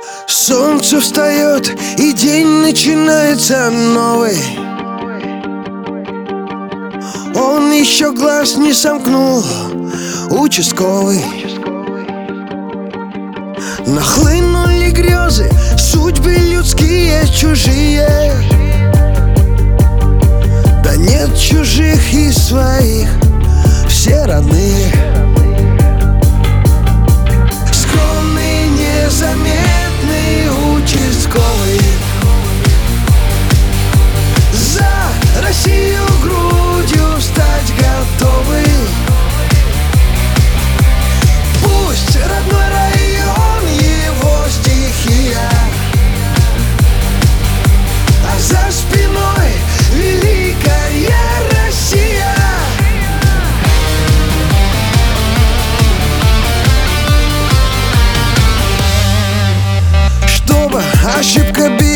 Солнце встает, и день начинается новый. Он еще глаз не сомкнул, участковый. Нахлынули грезы, судьбы людские чужие. Да нет чужих и своих, все родные. Скромный, незаметный участковый, за Россию грудью стать готовый. Пусть родной район его стихия, а за спиной великая Россия. Чтобы ошибка била